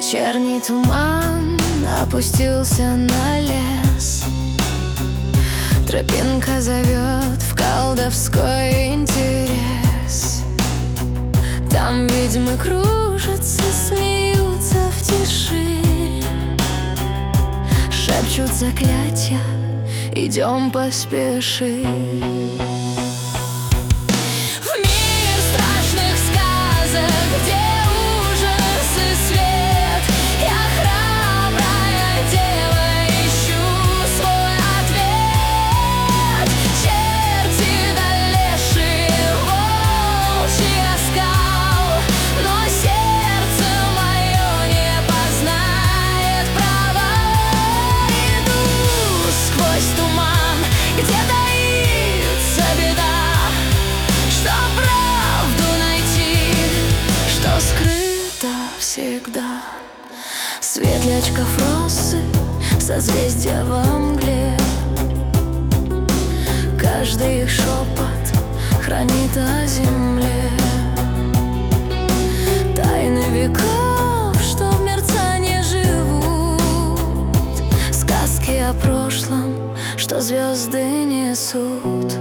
Вечерний туман опустился на лес. Тропинка зовет в колдовской интерес. Там ведьмы кружатся, смеются в тиши, шепчут заклятия, идем поспеши. Всегда светлячков росы, созвездия во мгле. Каждый их шепот хранит о земле тайны веков, что в мерцании живут, сказки о прошлом, что звезды несут.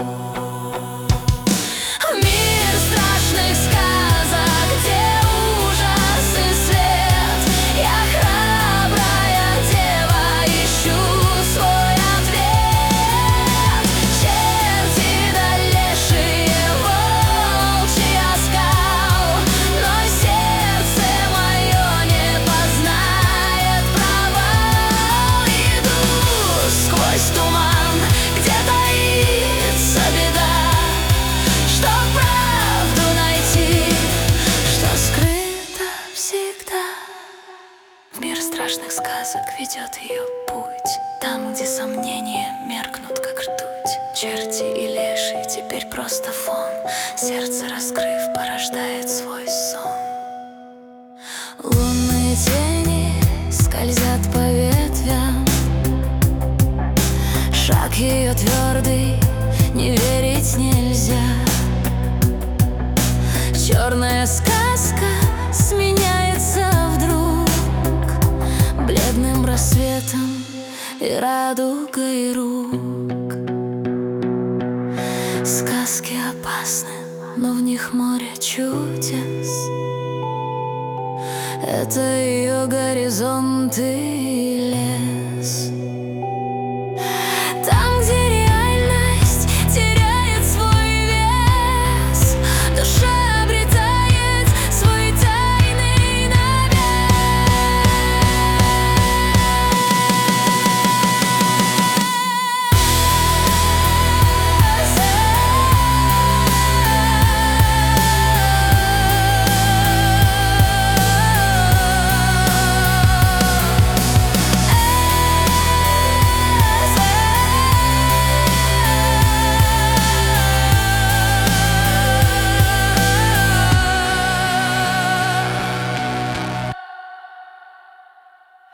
Страшных сказок ведет ее путь, там, где сомнения меркнут, как ртуть. Черти и леши теперь просто фон, сердце, раскрыв, порождает свой сон. Лунные тени скользят по ветвям, шаг ее твердый, не верить нельзя. Черная сказка сменяется бледным рассветом и радугой рук. Сказки опасны, но в них море чудес. Это ее горизонты.